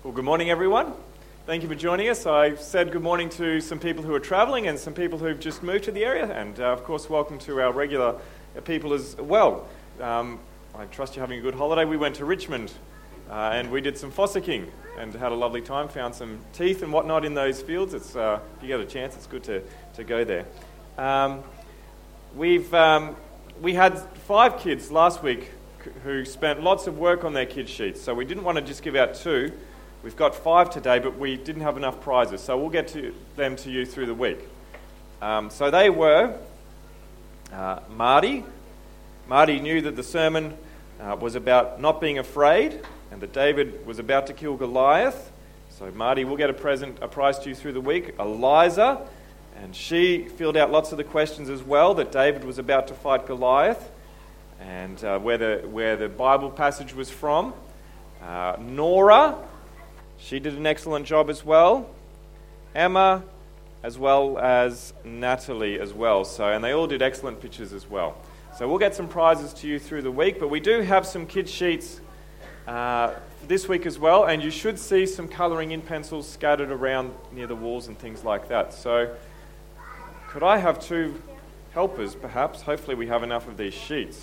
Well, good morning, everyone. Thank you for joining us. I said good morning to some people who are travelling and some people who've just moved to the area, and of course, welcome to our regular people as well. I trust you're having a good holiday. We went to Richmond and we did some fossicking and had a lovely time, found some teeth and whatnot in those fields. If you get a chance, it's good to go there. We had 5 kids last week who spent lots of work on their kid sheets, so we didn't want to just give out 2. We've got 5 today, but we didn't have enough prizes, so we'll get them to you through the week. So they were Marty. Marty knew that the sermon was about not being afraid and that David was about to kill Goliath. So Marty will get a prize to you through the week. Eliza, and she filled out lots of the questions as well, that David was about to fight Goliath and where the Bible passage was from. Nora, she did an excellent job as well. Emma, as well as Natalie as well. And they all did excellent pictures as well. So we'll get some prizes to you through the week, but we do have some kid sheets this week as well, and you should see some colouring in pencils scattered around near the walls and things like that. So could I have 2 helpers, perhaps? Hopefully we have enough of these sheets.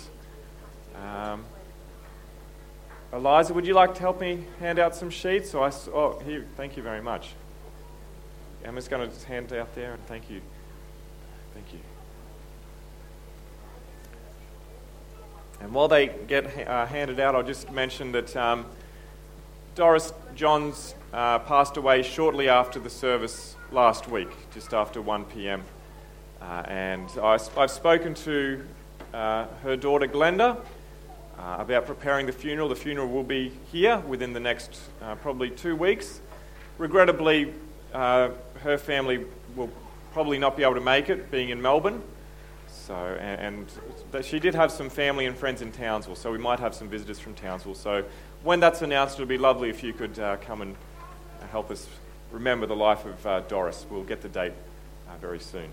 Eliza, would you like to help me hand out some sheets? Here, thank you very much. Emma's going to just hand out there, and thank you. Thank you. And while they get handed out, I'll just mention that Doris Johns passed away shortly after the service last week, just after 1 p.m. And I've spoken to her daughter Glenda about preparing the funeral. The funeral will be here within the next probably 2 weeks. Regrettably, her family will probably not be able to make it, being in Melbourne. And she did have some family and friends in Townsville, so we might have some visitors from Townsville. So when that's announced, it would be lovely if you could come and help us remember the life of Doris. We'll get the date very soon.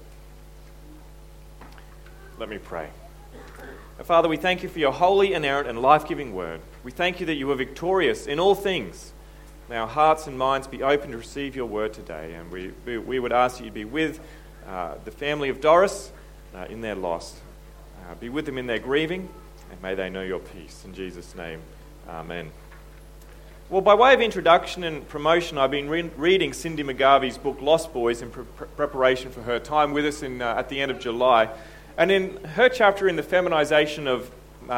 Let me pray. Father, we thank you for your holy, inerrant, and life-giving word. We thank you that you are victorious in all things. May our hearts and minds be open to receive your word today, and we would ask that you be with the family of Doris in their loss. Be with them in their grieving, and may they know your peace. In Jesus' name, amen. Well, by way of introduction and promotion, I've been reading Cindy McGarvey's book, Lost Boys, in preparation for her time with us at the end of July. And in her chapter in the feminization of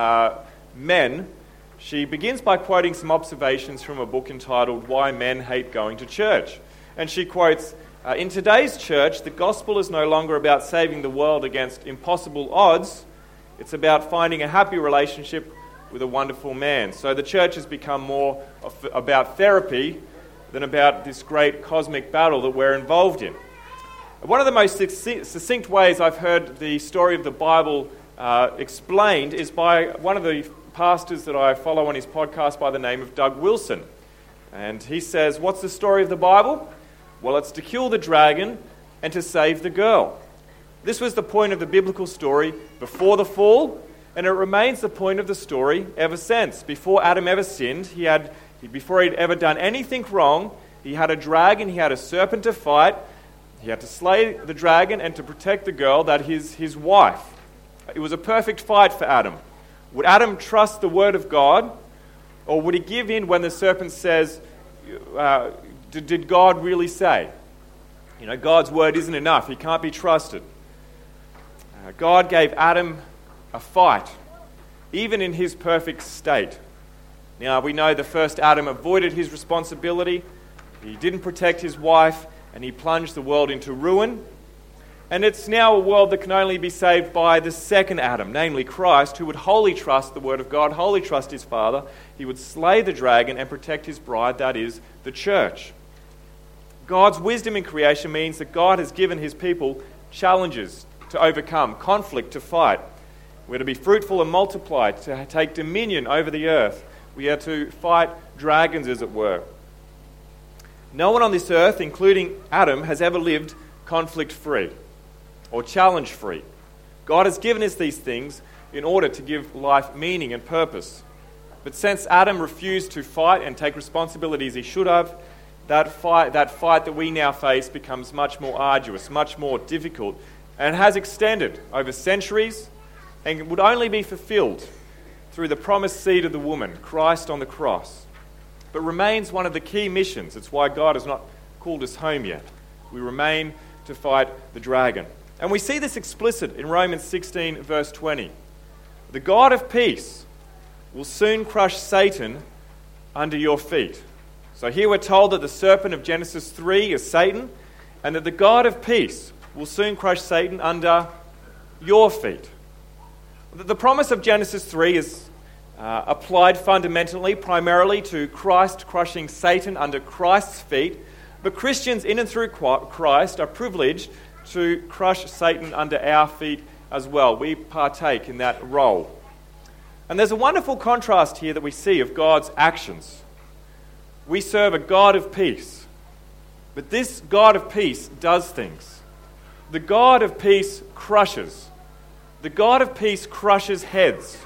men, she begins by quoting some observations from a book entitled Why Men Hate Going to Church. And she quotes, in today's church, the gospel is no longer about saving the world against impossible odds. It's about finding a happy relationship with a wonderful man. So the church has become more about therapy than about this great cosmic battle that we're involved in. One of the most succinct ways I've heard the story of the Bible explained is by one of the pastors that I follow on his podcast by the name of Doug Wilson. And he says, what's the story of the Bible? Well, it's to kill the dragon and to save the girl. This was the point of the biblical story before the fall, and it remains the point of the story ever since. Before Adam ever sinned, before he'd ever done anything wrong, he had a dragon, he had a serpent to fight. He had to slay the dragon and to protect the girl, that is his wife. It was a perfect fight for Adam. Would Adam trust the word of God, or would he give in when the serpent says, did God really say? God's word isn't enough. He can't be trusted. God gave Adam a fight, even in his perfect state. Now, we know the first Adam avoided his responsibility. He didn't protect his wife, and he plunged the world into ruin. And it's now a world that can only be saved by the second Adam, namely Christ, who would wholly trust the word of God, wholly trust his Father. He would slay the dragon and protect his bride, that is, the church. God's wisdom in creation means that God has given his people challenges to overcome, conflict to fight. We're to be fruitful and multiply, to take dominion over the earth. We are to fight dragons, as it were. No one on this earth, including Adam, has ever lived conflict-free or challenge-free. God has given us these things in order to give life meaning and purpose. But since Adam refused to fight and take responsibility as he should have, that fight that we now face becomes much more arduous, much more difficult, and has extended over centuries and would only be fulfilled through the promised seed of the woman, Christ on the cross. But remains one of the key missions. It's why God has not called us home yet. We remain to fight the dragon. And we see this explicit in Romans 16, verse 20. The God of peace will soon crush Satan under your feet. So here we're told that the serpent of Genesis 3 is Satan, and that the God of peace will soon crush Satan under your feet. The promise of Genesis 3 is applied fundamentally, primarily to Christ crushing Satan under Christ's feet, but Christians in and through Christ are privileged to crush Satan under our feet as well. We partake in that role. And there's a wonderful contrast here that we see of God's actions. We serve a God of peace, but this God of peace does things. The God of peace crushes. The God of peace crushes heads.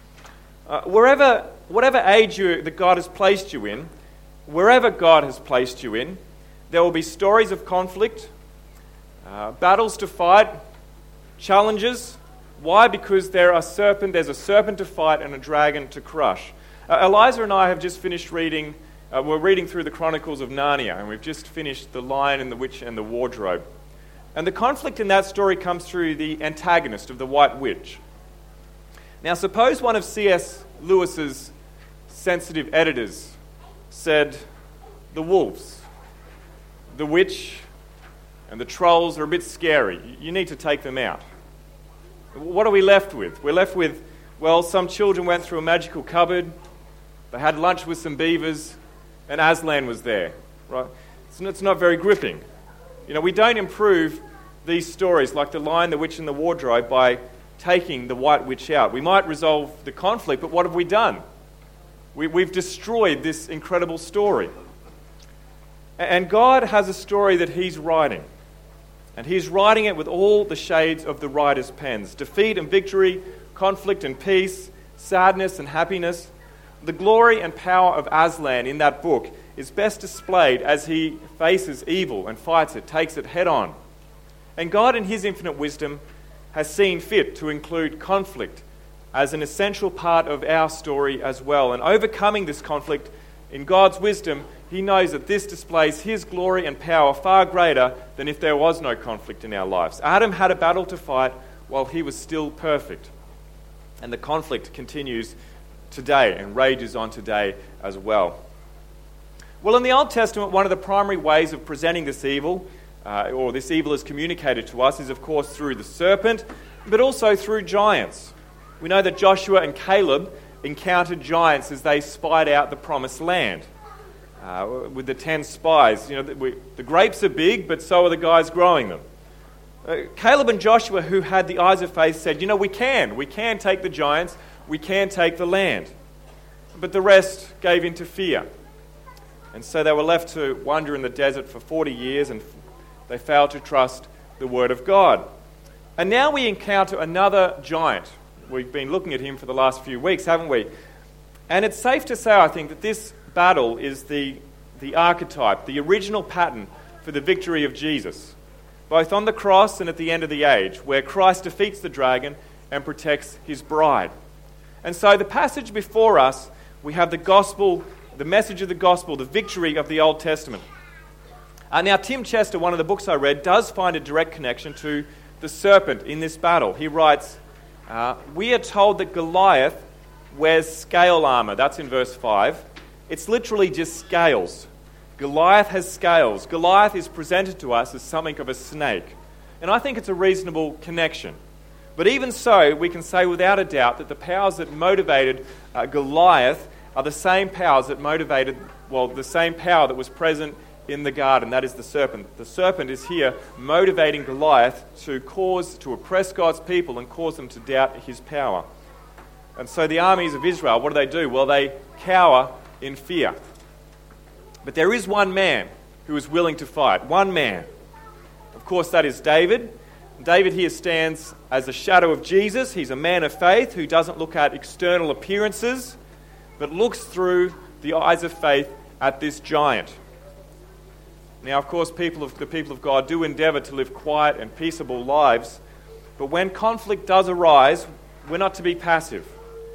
Whatever age that God has placed you in, wherever God has placed you in, there will be stories of conflict, battles to fight, challenges. Why? Because there's a serpent to fight and a dragon to crush. Eliza and I have just finished reading, we're reading through the Chronicles of Narnia, and we've just finished The Lion and the Witch and the Wardrobe. And the conflict in that story comes through the antagonist of the White Witch. Now suppose one of C.S. Lewis's sensitive editors said, the wolves, the witch, and the trolls are a bit scary. You need to take them out. What are we left with? We're left with, well, some children went through a magical cupboard, they had lunch with some beavers, and Aslan was there. Right? It's not very gripping. We don't improve these stories like The Lion, the Witch, and the Wardrobe by taking the White Witch out. We might resolve the conflict, but what have we done? We've destroyed this incredible story. And God has a story that He's writing. And He's writing it with all the shades of the writer's pens. Defeat and victory, conflict and peace, sadness and happiness. The glory and power of Aslan in that book is best displayed as he faces evil and fights it, takes it head on. And God in His infinite wisdom has seen fit to include conflict as an essential part of our story as well. And overcoming this conflict in God's wisdom, He knows that this displays His glory and power far greater than if there was no conflict in our lives. Adam had a battle to fight while he was still perfect. And the conflict continues today and rages on today as well. Well, in the Old Testament, one of the primary ways of presenting this evil, or this evil is communicated to us, is of course through the serpent, but also through giants. We know that Joshua and Caleb encountered giants as they spied out the promised land. With the 10 spies. The grapes are big, but so are the guys growing them. Caleb and Joshua, who had the eyes of faith, said, we can take the giants, we can take the land. But the rest gave into fear. And so they were left to wander in the desert for 40 years, and they failed to trust the word of God. And now we encounter another giant. We've been looking at him for the last few weeks, haven't we? And it's safe to say, I think, that this battle is the archetype, the original pattern for the victory of Jesus, both on the cross and at the end of the age, where Christ defeats the dragon and protects His bride. And so the passage before us, we have the gospel, the message of the gospel, the victory of the Old Testament. Now, Tim Chester, one of the books I read, does find a direct connection to the serpent in this battle. He writes, we are told that Goliath wears scale armor. That's in verse 5. It's literally just scales. Goliath has scales. Goliath is presented to us as something of a snake. And I think it's a reasonable connection. But even so, we can say without a doubt that the powers that motivated Goliath are the same powers that motivated, the same power that was present in the garden. That is the serpent. The serpent is here motivating Goliath to oppress God's people and cause them to doubt His power. And so the armies of Israel, what do? Well, they cower in fear. But there is one man who is willing to fight. One man. Of course, that is David. David here stands as a shadow of Jesus. He's a man of faith who doesn't look at external appearances, but looks through the eyes of faith at this giant. Now, of course, the people of God do endeavour to live quiet and peaceable lives, but when conflict does arise, we're not to be passive.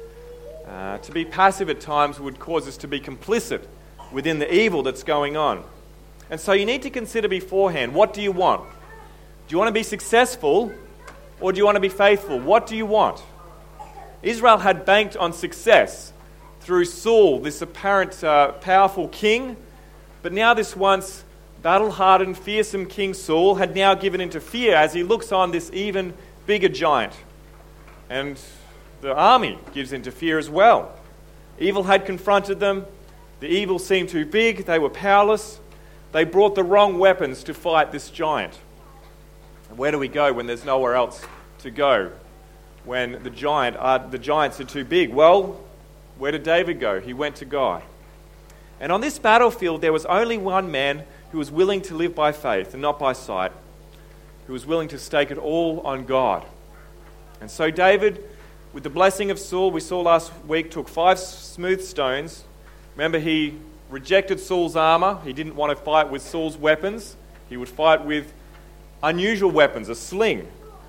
To be passive at times would cause us to be complicit within the evil that's going on. And so you need to consider beforehand, what do you want? Do you want to be successful, or do you want to be faithful? What do you want? Israel had banked on success through Saul, this apparent powerful king, but now this once battle-hardened, fearsome King Saul had now given into fear as he looks on this even bigger giant. And the army gives into fear as well. Evil had confronted them. The evil seemed too big. They were powerless. They brought the wrong weapons to fight this giant. And where do we go when there's nowhere else to go? When the giants are too big? Well, where did David go? He went to God. And on this battlefield, there was only one man who was willing to live by faith and not by sight, who was willing to stake it all on God. And so David, with the blessing of Saul, we saw last week, took 5 smooth stones. Remember, he rejected Saul's armor. He didn't want to fight with Saul's weapons. He would fight with unusual weapons, a sling.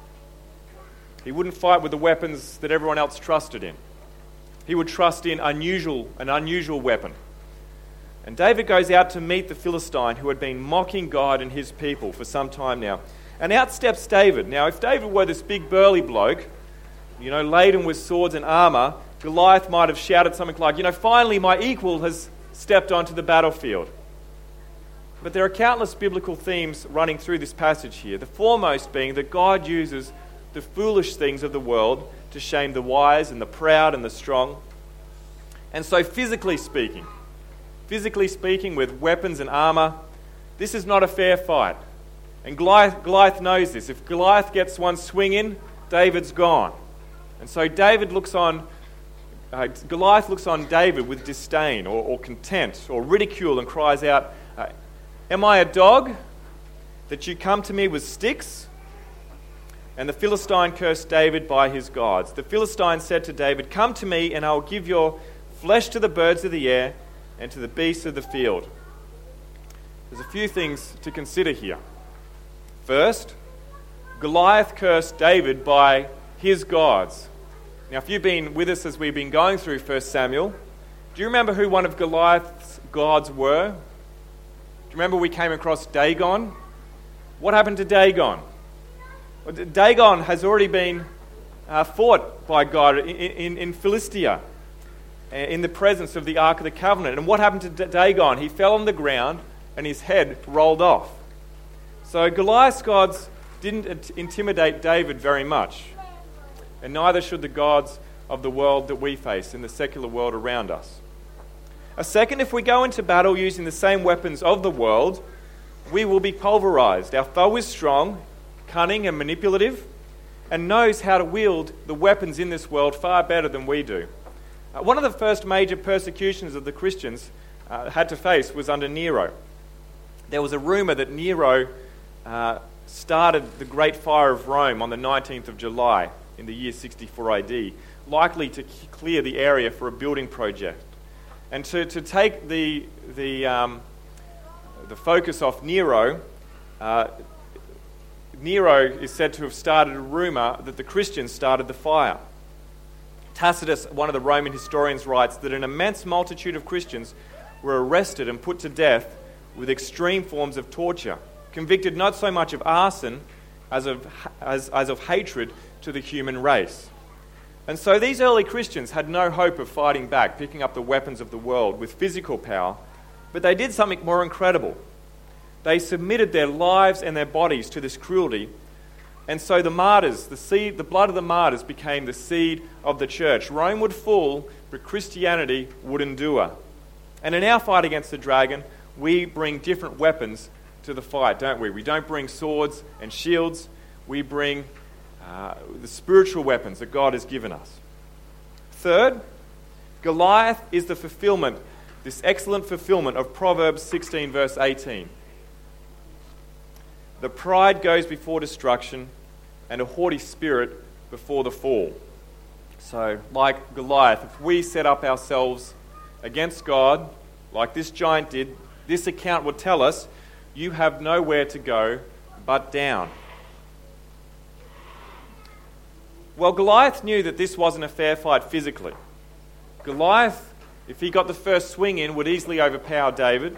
He wouldn't fight with the weapons that everyone else trusted in. He would trust in an unusual weapon. And David goes out to meet the Philistine who had been mocking God and his people for some time now. And out steps David. Now, if David were this big burly bloke, laden with swords and armor, Goliath might have shouted something like, finally my equal has stepped onto the battlefield. But there are countless biblical themes running through this passage here. The foremost being that God uses the foolish things of the world to shame the wise and the proud and the strong. And so physically speaking, with weapons and armor, this is not a fair fight. And Goliath knows this. If Goliath gets one swing in, David's gone. And so Goliath looks on David with disdain or contempt or ridicule and cries out, "Am I a dog that you come to me with sticks?" And the Philistine cursed David by his gods. The Philistine said to David, "Come to me and I will give your flesh to the birds of the air and to the beasts of the field." There's a few things to consider here. First, Goliath cursed David by his gods. Now, if you've been with us as we've been going through 1 Samuel, do you remember who one of Goliath's gods were? Do you remember we came across Dagon? What happened to Dagon? Well, Dagon has already been fought by God in Philistia, in the presence of the Ark of the Covenant. And what happened to Dagon? He fell on the ground and his head rolled off. So Goliath's gods didn't intimidate David very much. And neither should the gods of the world that we face in the secular world around us. A second, if we go into battle using the same weapons of the world, we will be pulverized. Our foe is strong, cunning and manipulative, and knows how to wield the weapons in this world far better than we do. One of the first major persecutions of the Christians had to face was under Nero. There was a rumor that Nero started the Great Fire of Rome on the 19th of July in the year 64 AD, likely to clear the area for a building project. And to take the focus off Nero, Nero is said to have started a rumor that the Christians started the fire. Tacitus, one of the Roman historians, writes that an immense multitude of Christians were arrested and put to death with extreme forms of torture, convicted not so much of arson as of hatred to the human race. And so these early Christians had no hope of fighting back, picking up the weapons of the world with physical power, but they did something more incredible. They submitted their lives and their bodies to this cruelty, and so the martyrs, the blood of the martyrs became the seed of the church. Rome would fall, but Christianity would endure. And in our fight against the dragon, we bring different weapons to the fight, don't we? We don't bring swords and shields. We bring the spiritual weapons that God has given us. Third, Goliath is the fulfillment, this excellent fulfillment of Proverbs 16 verse 18. The pride goes before destruction and a haughty spirit before the fall. So, like Goliath, if we set up ourselves against God, like this giant did, this account would tell us you have nowhere to go but down. Well, Goliath knew that this wasn't a fair fight physically. Goliath, if he got the first swing in, would easily overpower David.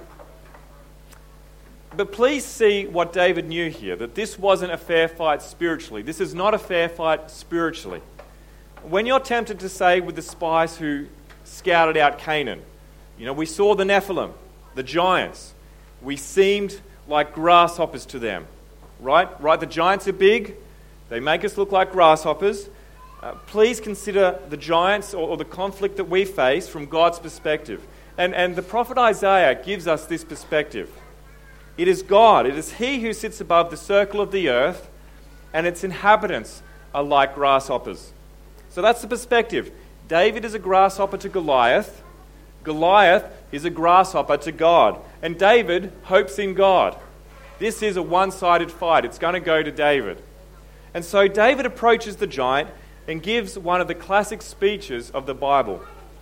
But please see what David knew here, that this wasn't a fair fight spiritually. This is not a fair fight spiritually. When you're tempted to say with the spies who scouted out Canaan, we saw the Nephilim, the giants. We seemed like grasshoppers to them, right? The giants are big. They make us look like grasshoppers. Please consider the giants or the conflict that we face from God's perspective. And the prophet Isaiah gives us this perspective. It is God, it is He who sits above the circle of the earth, and its inhabitants are like grasshoppers. So that's the perspective. David is a grasshopper to Goliath. Goliath is a grasshopper to God. And David hopes in God. This is a one-sided fight. It's going to go to David. And so David approaches the giant and gives one of the classic speeches of the Bible.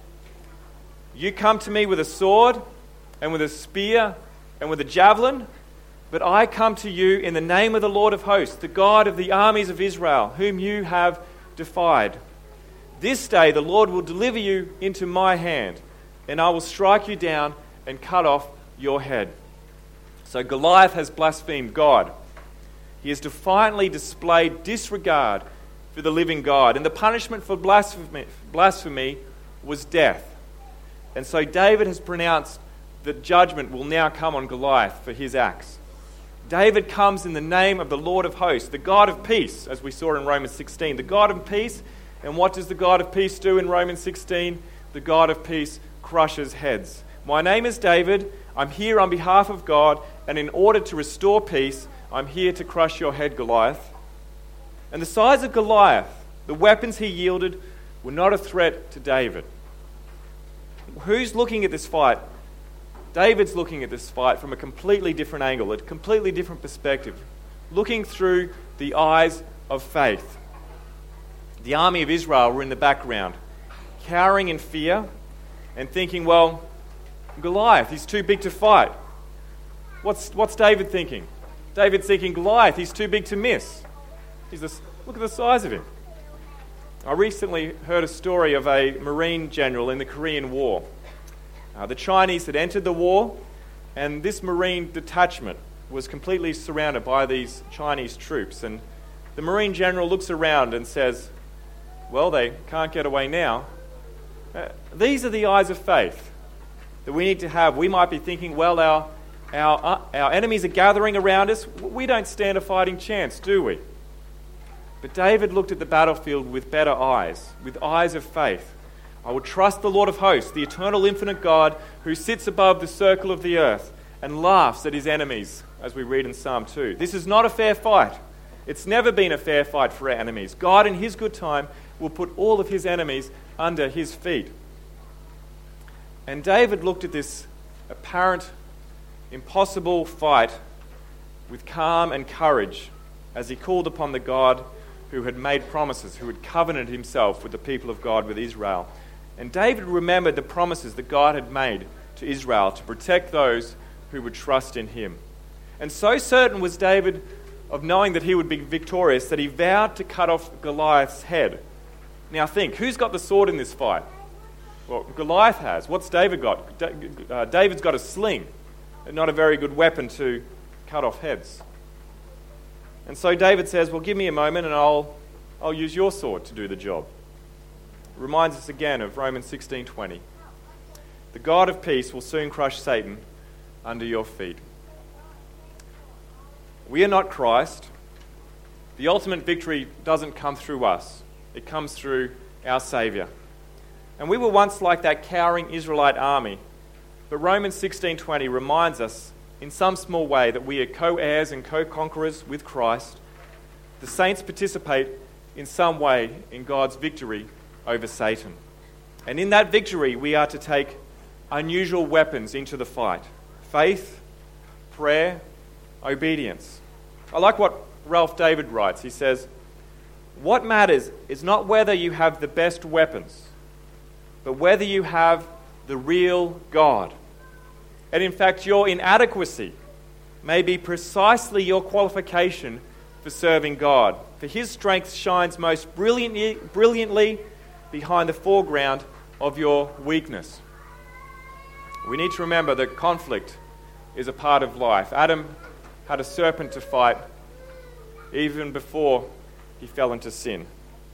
You come to me with a sword and with a spear and with a javelin, but I come to you in the name of the Lord of hosts, the God of the armies of Israel, whom you have defied. This day the Lord will deliver you into my hand, and I will strike you down and cut off your head. So Goliath has blasphemed God. He has defiantly displayed disregard for the living God, and the punishment for blasphemy was death. And so David has pronounced that judgment will now come on Goliath for his acts. David comes in the name of the Lord of hosts, the God of peace, as we saw in Romans 16. The God of peace, and what does the God of peace do in Romans 16? The God of peace crushes heads. My name is David, I'm here on behalf of God, and in order to restore peace, I'm here to crush your head, Goliath. And the size of Goliath, the weapons he yielded, were not a threat to David. Who's looking at this fight? David's looking at this fight from a completely different angle, a completely different perspective, looking through the eyes of faith. The army of Israel were in the background, cowering in fear and thinking, well, Goliath, he's too big to fight. What's David thinking? David's thinking, Goliath, he's too big to miss. Look at the size of him. I recently heard a story of a Marine general in the Korean War. The Chinese had entered the war, and this Marine detachment was completely surrounded by these Chinese troops. And the Marine general looks around and says, well, they can't get away now. These are the eyes of faith that we need to have. We might be thinking, well, our enemies are gathering around us. We don't stand a fighting chance, do we? But David looked at the battlefield with better eyes, with eyes of faith. I will trust the Lord of hosts, the eternal infinite God who sits above the circle of the earth and laughs at his enemies, as we read in Psalm 2. This is not a fair fight. It's never been a fair fight for our enemies. God in his good time will put all of his enemies under his feet. And David looked at this apparent impossible fight with calm and courage as he called upon the God who had made promises, who had covenanted himself with the people of God, with Israel. And David remembered the promises that God had made to Israel to protect those who would trust in him. And so certain was David of knowing that he would be victorious that he vowed to cut off Goliath's head. Now think, who's got the sword in this fight? Well, Goliath has. What's David got? David's got a sling, not a very good weapon to cut off heads. And so David says, well, give me a moment and I'll use your sword to do the job. It reminds us again of Romans 16:20. The God of peace will soon crush Satan under your feet. We are not Christ. The ultimate victory doesn't come through us. It comes through our Saviour. And we were once like that cowering Israelite army. But Romans 16:20 reminds us in some small way that we are co-heirs and co-conquerors with Christ. The saints participate in some way in God's victory over Satan. And in that victory, we are to take unusual weapons into the fight. Faith, prayer, obedience. I like what Ralph David writes. He says, what matters is not whether you have the best weapons, but whether you have the real God. And in fact, your inadequacy may be precisely your qualification for serving God. For His strength shines most brilliantly behind the foreground of your weakness. We need to remember that conflict is a part of life. Adam had a serpent to fight even before he fell into sin.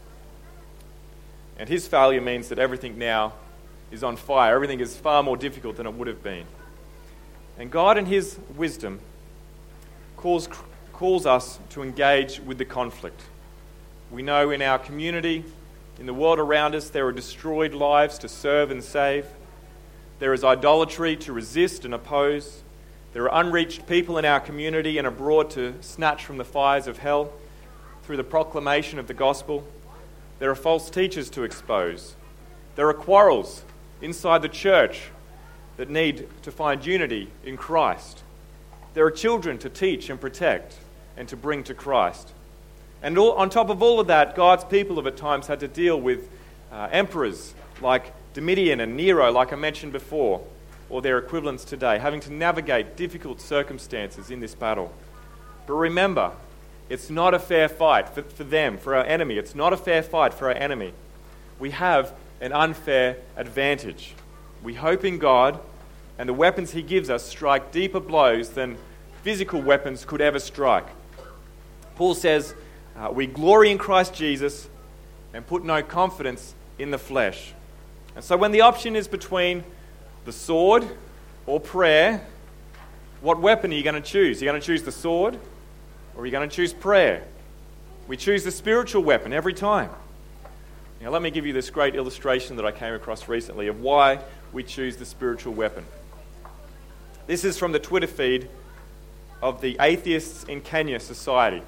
And his failure means that everything now is on fire. Everything is far more difficult than it would have been. And God in His wisdom calls us to engage with the conflict. We know in our community, in the world around us, there are destroyed lives to serve and save. There is idolatry to resist and oppose. There are unreached people in our community and abroad to snatch from the fires of hell through the proclamation of the gospel. There are false teachers to expose. There are quarrels inside the church that need to find unity in Christ. There are children to teach and protect and to bring to Christ. And on top of all of that, God's people have at times had to deal with emperors like Domitian and Nero, like I mentioned before, or their equivalents today, having to navigate difficult circumstances in this battle. But remember, it's not a fair fight for them, for our enemy. It's not a fair fight for our enemy. We have an unfair advantage. We hope in God, and the weapons He gives us strike deeper blows than physical weapons could ever strike. Paul says, we glory in Christ Jesus and put no confidence in the flesh. And so when the option is between the sword or prayer, what weapon are you going to choose? Are you going to choose the sword or are you going to choose prayer? We choose the spiritual weapon every time. Now let me give you this great illustration that I came across recently of why we choose the spiritual weapon. This is from the Twitter feed of the Atheists in Kenya Society.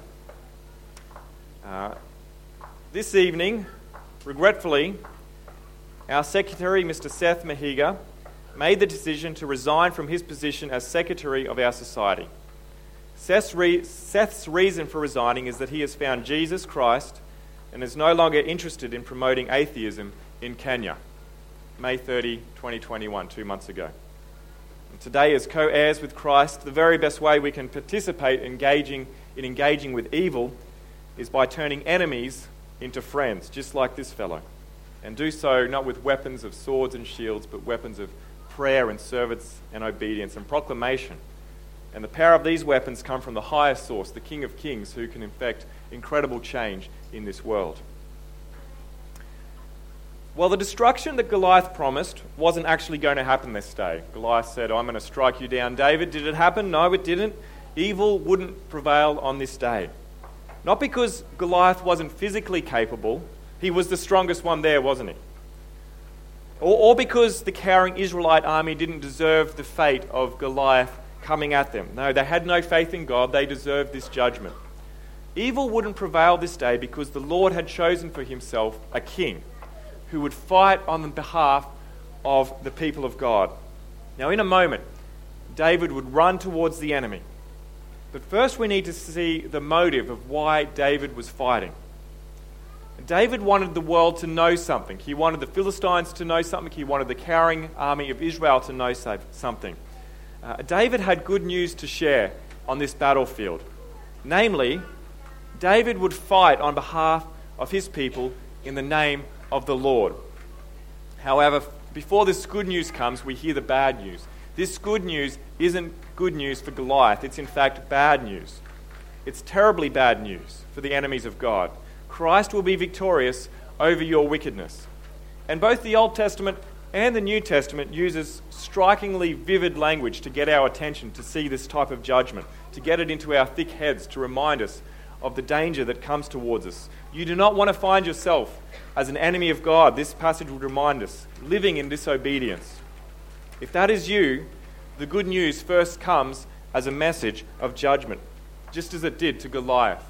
This evening, regretfully, our secretary, Mr. Seth Mahiga, made the decision to resign from his position as secretary of our society. Seth's reason for resigning is that he has found Jesus Christ and is no longer interested in promoting atheism in Kenya. May 30, 2021, 2 months ago. And today, as co-heirs with Christ, the very best way we can participate in engaging with evil is by turning enemies into friends, just like this fellow. And do so not with weapons of swords and shields, but weapons of prayer and service and obedience and proclamation. And the power of these weapons come from the highest source, the King of Kings, who can effect incredible change in this world. Well, the destruction that Goliath promised wasn't actually going to happen this day. Goliath said, I'm going to strike you down, David. Did it happen? No, it didn't. Evil wouldn't prevail on this day. Not because Goliath wasn't physically capable. He was the strongest one there, wasn't he? Or because the cowering Israelite army didn't deserve the fate of Goliath coming at them. No, they had no faith in God. They deserved this judgment. Evil wouldn't prevail this day because the Lord had chosen for Himself a king who would fight on the behalf of the people of God. Now, in a moment, David would run towards the enemy. But first we need to see the motive of why David was fighting. David wanted the world to know something. He wanted the Philistines to know something. He wanted the cowering army of Israel to know something. David had good news to share on this battlefield. Namely, David would fight on behalf of his people in the name of the Lord. However, before this good news comes, we hear the bad news. This good news isn't good news for Goliath. It's in fact bad news. It's terribly bad news for the enemies of God. Christ will be victorious over your wickedness. And both the Old Testament and the New Testament uses strikingly vivid language to get our attention to see this type of judgment, to get it into our thick heads, to remind us of the danger that comes towards us. You do not want to find yourself as an enemy of God, this passage would remind us, living in disobedience. If that is you, the good news first comes as a message of judgment, just as it did to Goliath.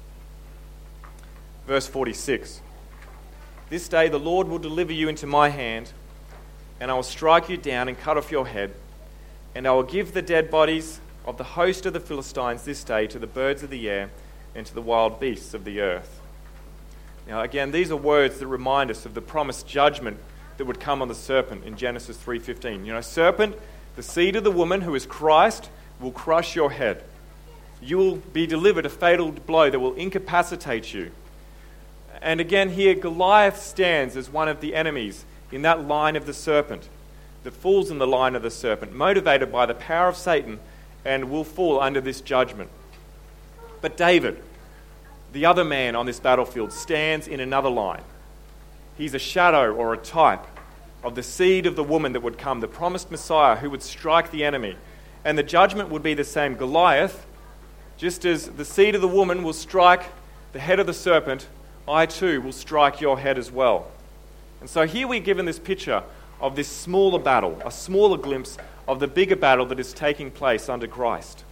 Verse 46. This day the Lord will deliver you into my hand, and I will strike you down and cut off your head, and I will give the dead bodies of the host of the Philistines this day to the birds of the air and to the wild beasts of the earth. Now again, these are words that remind us of the promised judgment that would come on the serpent in Genesis 3:15. Serpent, the seed of the woman who is Christ, will crush your head. You will be delivered a fatal blow that will incapacitate you. And again here, Goliath stands as one of the enemies in that line of the serpent, that falls in the line of the serpent, motivated by the power of Satan, and will fall under this judgment. But David, the other man on this battlefield, stands in another line. He's a shadow or a type of the seed of the woman that would come, the promised Messiah who would strike the enemy. And the judgment would be the same. Goliath, just as the seed of the woman will strike the head of the serpent, I too will strike your head as well. And so here we're given this picture of this smaller battle, a smaller glimpse of the bigger battle that is taking place under Christ.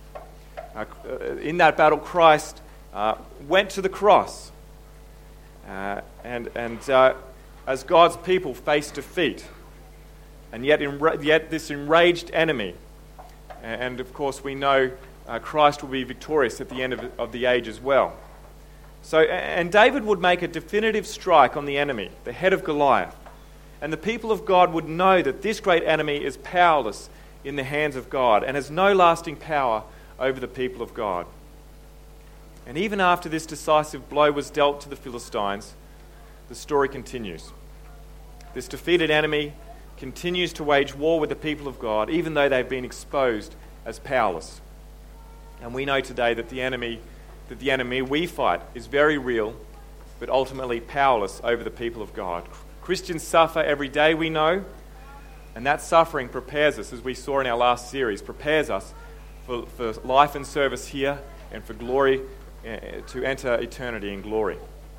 In that battle, Christ went to the cross and as God's people faced defeat, and yet this enraged enemy. And of course we know Christ will be victorious at the end of the age as well. And David would make a definitive strike on the enemy, the head of Goliath. And the people of God would know that this great enemy is powerless in the hands of God and has no lasting power over the people of God. And even after this decisive blow was dealt to the Philistines, the story continues. This defeated enemy continues to wage war with the people of God, even though they've been exposed as powerless. And we know today that the enemy we fight is very real, but ultimately powerless over the people of God. Christians suffer every day, we know, and that suffering prepares us, as we saw in our last series, prepares us for life and service here and for glory, to enter eternity in glory.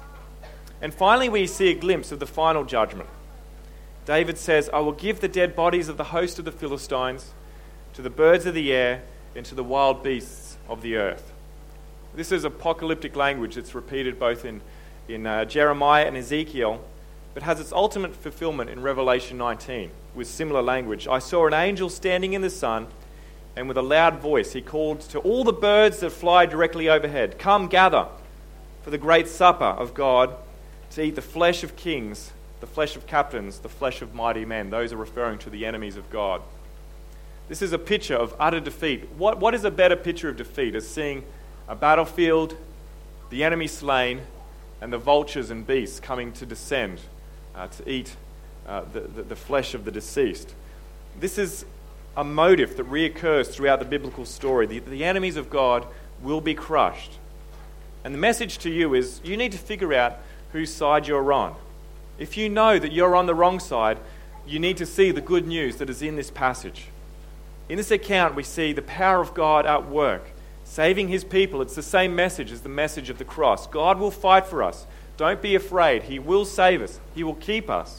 And finally, we see a glimpse of the final judgment. David says, I will give the dead bodies of the host of the Philistines to the birds of the air and to the wild beasts of the earth. This is apocalyptic language that's repeated both in Jeremiah and Ezekiel, but has its ultimate fulfillment in Revelation 19 with similar language. I saw an angel standing in the sun, and with a loud voice he called to all the birds that fly directly overhead, come gather for the great supper of God, to eat the flesh of kings, the flesh of captains, the flesh of mighty men. Those are referring to the enemies of God. This is a picture of utter defeat. What is a better picture of defeat as seeing a battlefield, the enemy slain, and the vultures and beasts coming to descend to eat the flesh of the deceased? This is a motive that reoccurs throughout the biblical story. The enemies of God will be crushed. And the message to you is you need to figure out whose side you're on. If you know that you're on the wrong side, you need to see the good news that is in this passage. In this account, we see the power of God at work, saving his people. It's the same message as the message of the cross. God will fight for us. Don't be afraid. He will save us. He will keep us.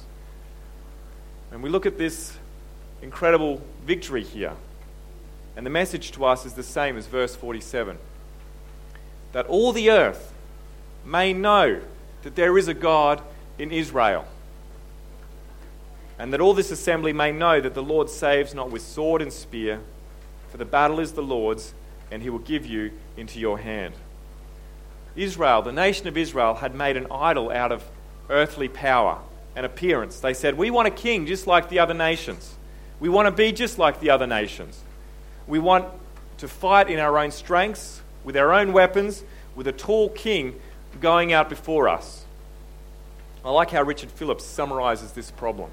And we look at this incredible victory here. And the message to us is the same as verse 47. That all the earth may know that there is a God in Israel. And that all this assembly may know that the Lord saves not with sword and spear, for the battle is the Lord's, and he will give you into your hand. Israel, the nation of Israel, had made an idol out of earthly power and appearance. They said, we want a king just like the other nations. We want to be just like the other nations. We want to fight in our own strengths, with our own weapons, with a tall king going out before us. I like how Richard Phillips summarizes this problem.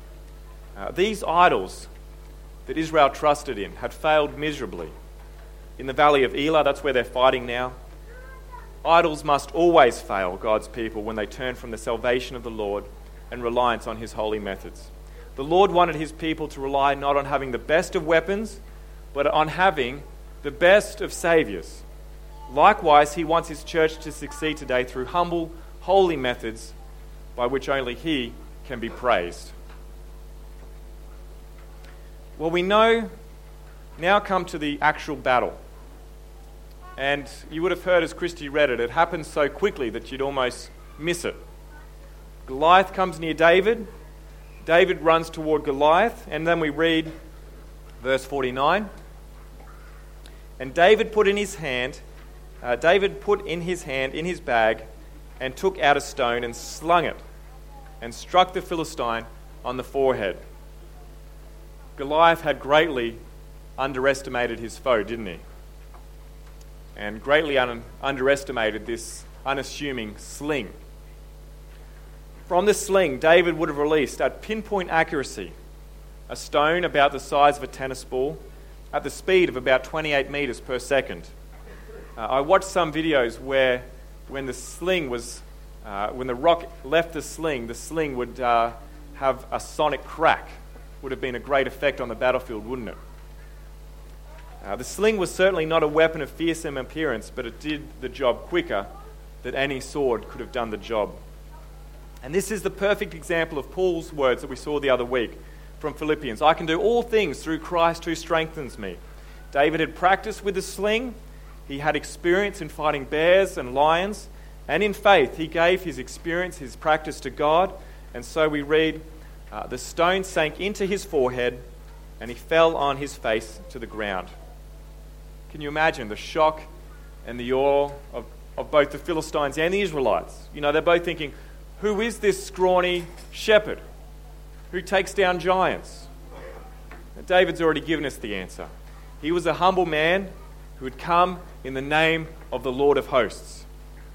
These idols that Israel trusted in had failed miserably. In the valley of Elah, that's where they're fighting now. Idols must always fail God's people when they turn from the salvation of the Lord and reliance on his holy methods. The Lord wanted his people to rely not on having the best of weapons, but on having the best of saviors. Likewise, he wants his church to succeed today through humble, holy methods by which only he can be praised. Well, we now come to the actual battle. And you would have heard as Christy read it, it happens so quickly that you'd almost miss it. Goliath comes near David. David runs toward Goliath. And then we read verse 49. And David put in his hand, in his bag, and took out a stone and slung it, and struck the Philistine on the forehead. Goliath had greatly underestimated his foe, didn't he? And greatly underestimated this unassuming sling. From this sling, David would have released at pinpoint accuracy a stone about the size of a tennis ball at the speed of about 28 meters per second. I watched some videos where when the sling was, when the rock left the sling would have a sonic crack. Would have been a great effect on the battlefield, wouldn't it? The sling was certainly not a weapon of fearsome appearance, but it did the job quicker than any sword could have done the job. And this is the perfect example of Paul's words that we saw the other week from Philippians. I can do all things through Christ who strengthens me. David had practiced with the sling. He had experience in fighting bears and lions. And in faith, he gave his experience, his practice to God. And so we read, the stone sank into his forehead and he fell on his face to the ground. Can you imagine the shock and the awe of both the Philistines and the Israelites? You know, they're both thinking, who is this scrawny shepherd who takes down giants? Now, David's already given us the answer. He was a humble man who had come in the name of the Lord of hosts.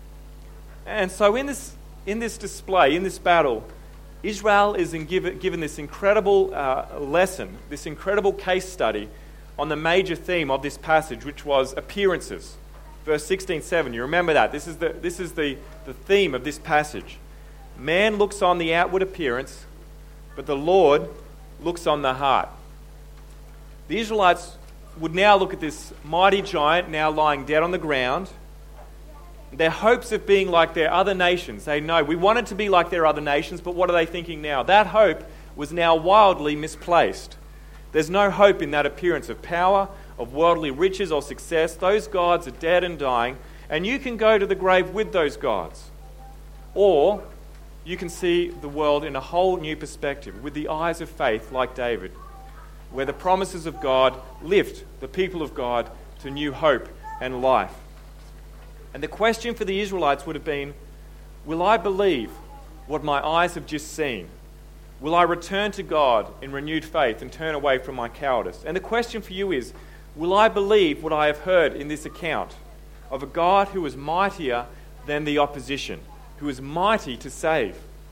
And so in this display, in this battle, Israel is given this incredible lesson, this incredible case study on the major theme of this passage, which was appearances. Verse 16:7, you remember that. This is the theme of this passage. Man looks on the outward appearance, but the Lord looks on the heart. The Israelites would now look at this mighty giant now lying dead on the ground. Their hopes of being like their other nations. They know, we wanted to be like their other nations, but what are they thinking now? That hope was now wildly misplaced. There's no hope in that appearance of power, of worldly riches or success. Those gods are dead and dying, and you can go to the grave with those gods. Or you can see the world in a whole new perspective, with the eyes of faith like David, where the promises of God lift the people of God to new hope and life. And the question for the Israelites would have been, will I believe what my eyes have just seen? Will I return to God in renewed faith and turn away from my cowardice? And the question for you is, will I believe what I have heard in this account of a God who is mightier than the opposition, who is mighty to save?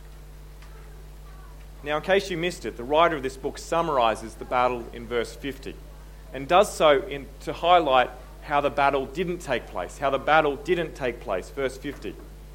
Now, in case you missed it, the writer of this book summarizes the battle in verse 50 and does so to highlight how the battle didn't take place. Verse 50.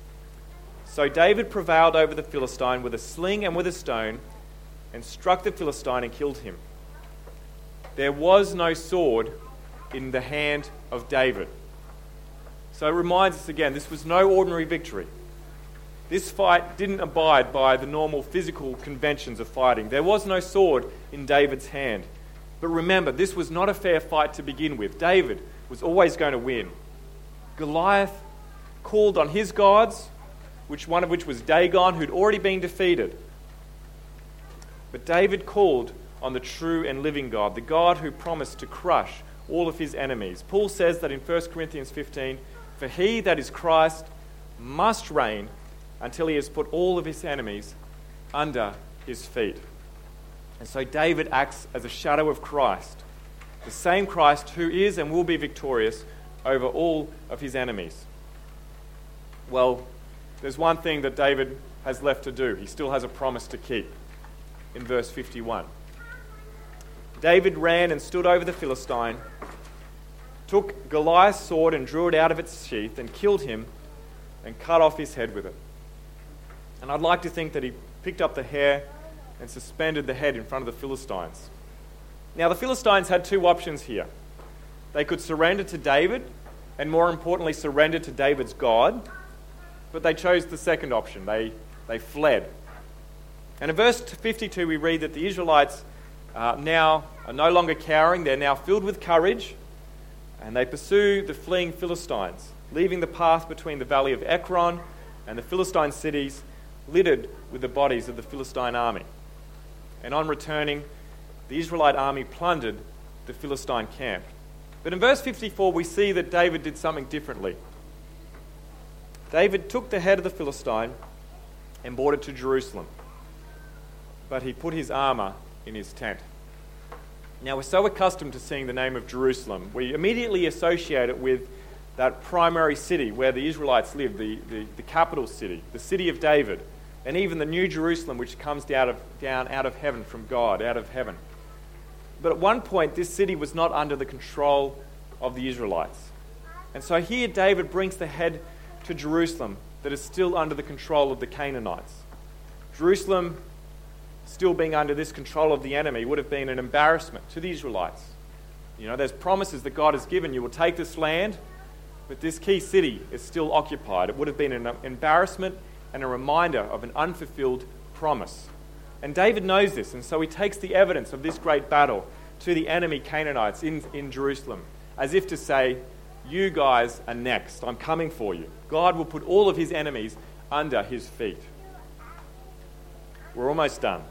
So David prevailed over the Philistine with a sling and with a stone and struck the Philistine and killed him. There was no sword in the hand of David. So it reminds us again, this was no ordinary victory. This fight didn't abide by the normal physical conventions of fighting. There was no sword in David's hand. But remember, this was not a fair fight to begin with. David was always going to win. Goliath called on his gods, one of which was Dagon, who'd already been defeated. But David called on the true and living God, the God who promised to crush all of his enemies. Paul says that in 1 Corinthians 15, for he, that is Christ, must reign until he has put all of his enemies under his feet. And so David acts as a shadow of Christ, the same Christ who is and will be victorious over all of his enemies. Well, there's one thing that David has left to do. He still has a promise to keep in verse 51. David ran and stood over the Philistine, took Goliath's sword and drew it out of its sheath and killed him and cut off his head with it. And I'd like to think that he picked up the hair and suspended the head in front of the Philistines. Now, the Philistines had two options here. They could surrender to David, and more importantly, surrender to David's God, but they chose the second option. They fled. And in verse 52, we read that the Israelites now are no longer cowering. They're now filled with courage, and they pursue the fleeing Philistines, leaving the path between the valley of Ekron and the Philistine cities littered with the bodies of the Philistine army. And on returning, the Israelite army plundered the Philistine camp. But in verse 54, we see that David did something differently. David took the head of the Philistine and brought it to Jerusalem. but he put his armour in his tent. Now, we're so accustomed to seeing the name of Jerusalem, we immediately associate it with that primary city where the Israelites lived, the capital city, the city of David, and even the New Jerusalem, which comes down out of heaven from God, out of heaven. But at one point, this city was not under the control of the Israelites. And so here David brings the head to Jerusalem that is still under the control of the Canaanites. Jerusalem, still being under this control of the enemy, would have been an embarrassment to the Israelites. You know, there's promises that God has given. You will take this land, but this key city is still occupied. It would have been an embarrassment and a reminder of an unfulfilled promise. And David knows this, and so he takes the evidence of this great battle to the enemy Canaanites in Jerusalem, as if to say, you guys are next. I'm coming for you. God will put all of his enemies under his feet. We're almost done.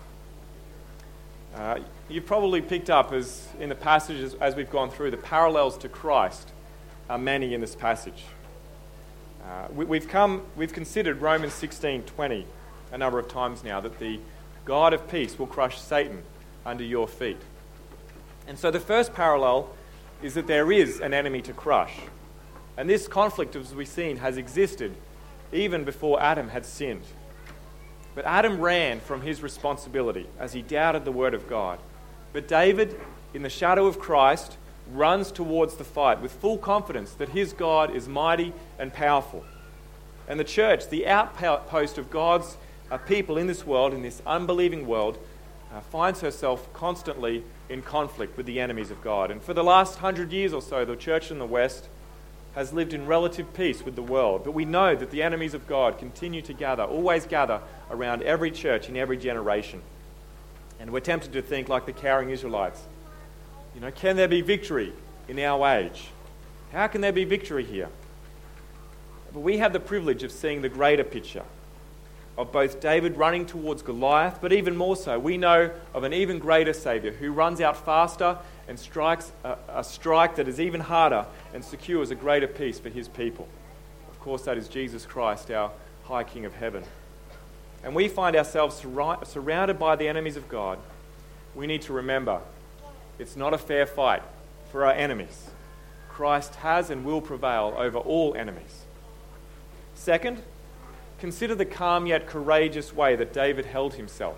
You've probably picked up as in the passages as we've gone through, the parallels to Christ are many in this passage. We've considered Romans 16:20 a number of times now, that the God of peace will crush Satan under your feet. And so the first parallel is that there is an enemy to crush. And this conflict, as we've seen, has existed even before Adam had sinned. But Adam ran from his responsibility as he doubted the word of God. But David, in the shadow of Christ, runs towards the fight with full confidence that his God is mighty and powerful. And the church, the outpost of God's people in this world, in this unbelieving world, finds herself constantly in conflict with the enemies of God. And for the last 100 years or so, the church in the West has lived in relative peace with the world. But we know that the enemies of God continue to gather, always gather around every church in every generation. And we're tempted to think like the cowering Israelites. You know, can there be victory in our age? How can there be victory here? But we have the privilege of seeing the greater picture of both David running towards Goliath, but even more so, we know of an even greater Saviour who runs out faster and strikes a strike that is even harder and secures a greater peace for his people. Of course, that is Jesus Christ, our High King of Heaven. And we find ourselves surrounded by the enemies of God. We need to remember it's not a fair fight for our enemies. Christ has and will prevail over all enemies. Second, consider the calm yet courageous way that David held himself.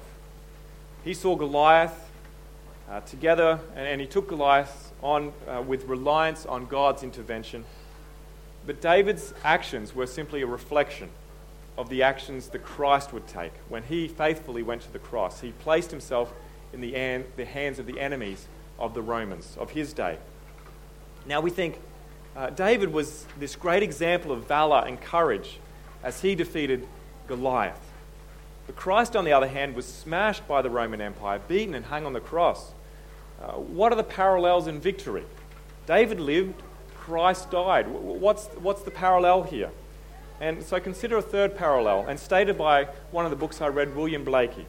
He saw Goliath together, and he took Goliath on with reliance on God's intervention. But David's actions were simply a reflection of the actions that Christ would take when he faithfully went to the cross. He placed himself in the hands of the enemies of the Romans of his day. Now we think David was this great example of valor and courage as he defeated Goliath. But Christ, on the other hand, was smashed by the Roman Empire, beaten and hung on the cross. What are the parallels in victory? David lived, Christ died. What's the parallel here? And so consider a third parallel, and stated by one of the books I read, William Blakey.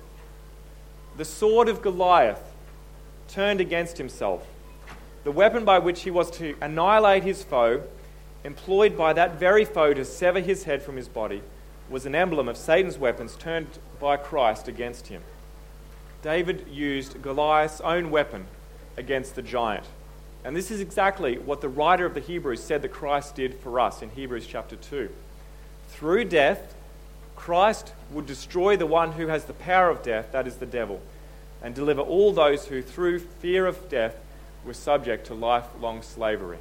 The sword of Goliath turned against himself. The weapon by which he was to annihilate his foe, employed by that very foe to sever his head from his body, was an emblem of Satan's weapons turned by Christ against him. David used Goliath's own weapon against the giant. And this is exactly what the writer of the Hebrews said that Christ did for us in Hebrews chapter 2. Through death, Christ would destroy the one who has the power of death, that is the devil, and deliver all those who through fear of death were subject to lifelong slavery.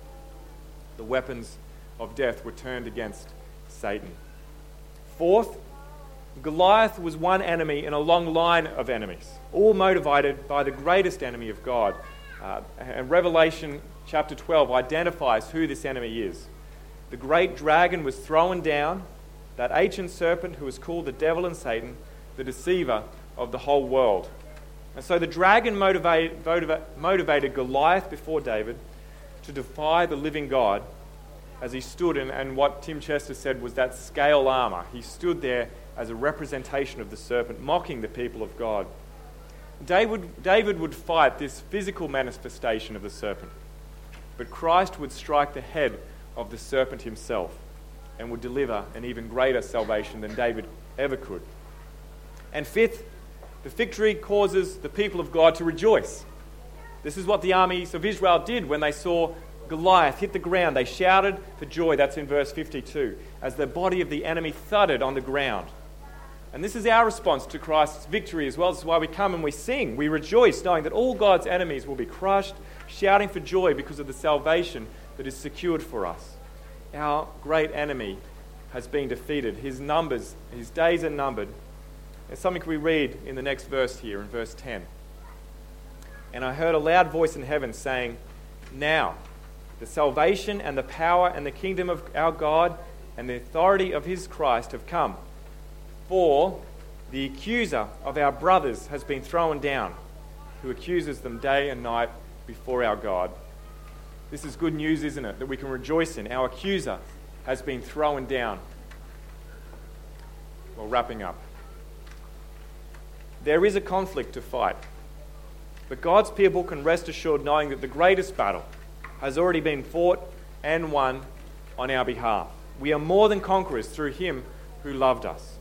The weapons of death were turned against Satan. Fourth, Goliath was one enemy in a long line of enemies, all motivated by the greatest enemy of God. And Revelation chapter 12 identifies who this enemy is. The great dragon was thrown down, that ancient serpent who is called the devil and Satan, the deceiver of the whole world. And so the dragon motivated Goliath before David to defy the living God as he stood in, and what Tim Chester said was that scale armour. He stood there as a representation of the serpent, mocking the people of God. David would fight this physical manifestation of the serpent, but Christ would strike the head of the serpent himself and would deliver an even greater salvation than David ever could. And fifth, The victory causes the people of God to rejoice. This is what the armies of Israel did when they saw Goliath hit the ground. They shouted for joy. That's in verse 52, as the body of the enemy thudded on the ground. And this is our response to Christ's victory as well. This is why we come and we sing. We rejoice knowing that all God's enemies will be crushed, shouting for joy because of the salvation that is secured for us. Our great enemy has been defeated. His days are numbered. There's something we read in the next verse here, in verse 10. And I heard a loud voice in heaven saying, "Now, the salvation and the power and the kingdom of our God and the authority of his Christ have come. For the accuser of our brothers has been thrown down, who accuses them day and night before our God." This is good news, isn't it? That we can rejoice in. Our accuser has been thrown down. Well, wrapping up. There is a conflict to fight. But God's people can rest assured knowing that the greatest battle has already been fought and won on our behalf. We are more than conquerors through him who loved us.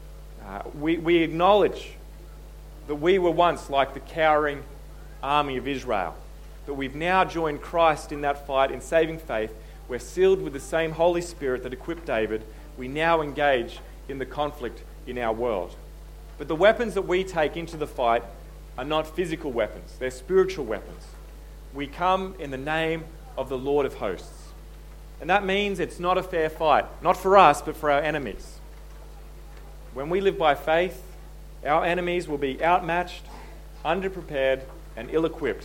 We acknowledge that we were once like the cowering army of Israel, but we've now joined Christ in that fight in saving faith. We're sealed with the same Holy Spirit that equipped David. We now engage in the conflict in our world. But the weapons that we take into the fight are not physical weapons, they're spiritual weapons. We come in the name of the Lord of hosts. And that means it's not a fair fight, not for us, but for our enemies. When we live by faith, our enemies will be outmatched, underprepared, and ill-equipped.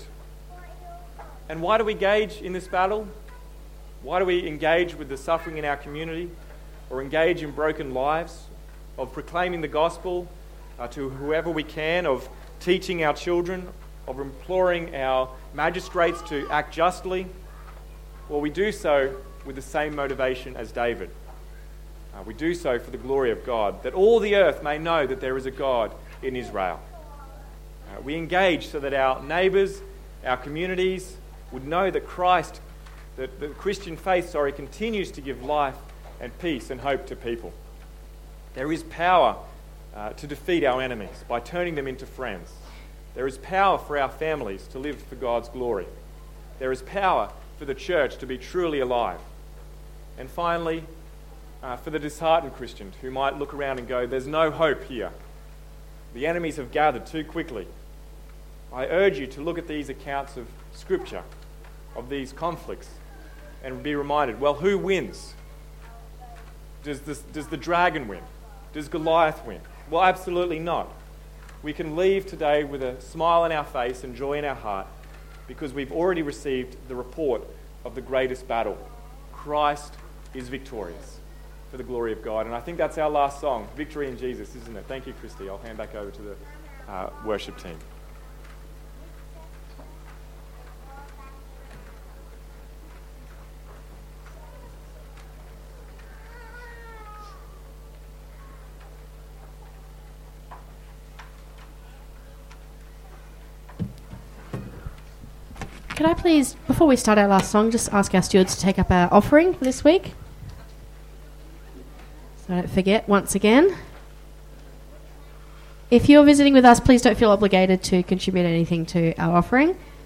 And why do we engage in this battle? Why do we engage with the suffering in our community, or engage in broken lives, of proclaiming the gospel to whoever we can, of teaching our children, of imploring our magistrates to act justly? Well, we do so with the same motivation as David. We do so for the glory of God, that all the earth may know that there is a God in Israel. We engage so that our neighbours, our communities would know that Christ, that the Christian faith, continues to give life and peace and hope to people. There is power to defeat our enemies by turning them into friends. There is power for our families to live for God's glory. There is power for the church to be truly alive. And finally, for the disheartened Christian who might look around and go, "There's no hope here. The enemies have gathered too quickly." I urge you to look at these accounts of Scripture, of these conflicts, and be reminded, well, who wins? Does the dragon win? Does Goliath win? Well, absolutely not. We can leave today with a smile on our face and joy in our heart because we've already received the report of the greatest battle. Christ is victorious for the glory of God. And I think that's our last song, Victory in Jesus, isn't it? Thank you, Christy. I'll hand back over to the worship team. Could I please, before we start our last song, just ask our stewards to take up our offering for this week? So I don't forget once again. If you're visiting with us, please don't feel obligated to contribute anything to our offering.